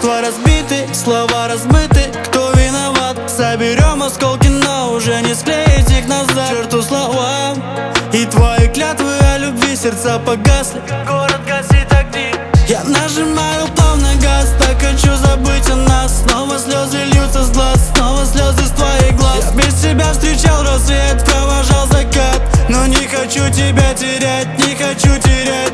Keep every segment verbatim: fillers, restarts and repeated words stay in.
Стекла разбиты, слова размыты. Кто виноват? Соберем осколки, но уже не склеить их назад. К черту слова и твои клятвы о любви, сердца погасли, город гасит огни. Я нажимаю плавно газ, так хочу забыть о нас. Снова слезы льются с глаз, снова слезы с твоих глаз. Я без тебя встречал рассвет, провожал закат, но не хочу тебя терять, не хочу терять.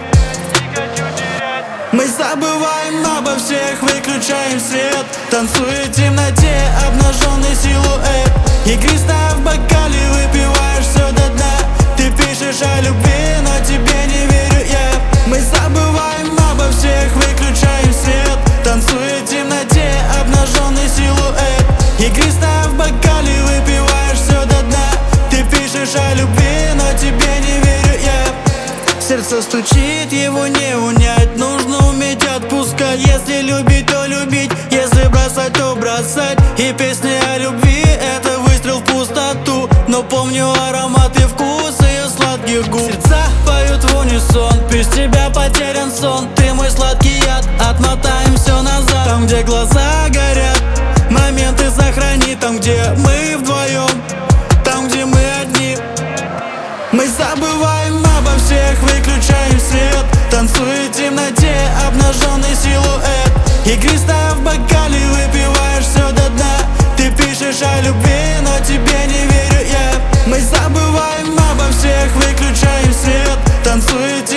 Мы забываем обо всех, выключаем свет, танцуя в темноте обнаженный силуэт. Игристая в бокале, выпиваешь все до дна. Ты пишешь о любви, но тебе не верю я. Мы забываем обо всех, выключаем свет, танцуя в темноте обнаженный силуэт. Игристая в бокале, выпиваешь все до дна. Ты пишешь о любви, но тебе не верю я. Сердце стучит, его не унять, нужно уметь отпускать. Если любить, то любить, если бросать, то бросать. И песни о любви — это выстрел в пустоту, но помню аромат и вкус ее сладких губ. Сердца поют в унисон, без тебя потерян сон. Ты мой сладкий яд, отмотаем все назад. Там, где глаза горят, моменты сохрани. Там, где мы вдвоем, там, где мы одни. Мы забываем обо всех, выключаем свет, танцуя в темноте обнаженный силуэт. Игристая в бокале, выпиваешь все до дна. Ты пишешь о любви, но тебе не верю я. Мы забываем обо всех, выключаем свет, танцуя в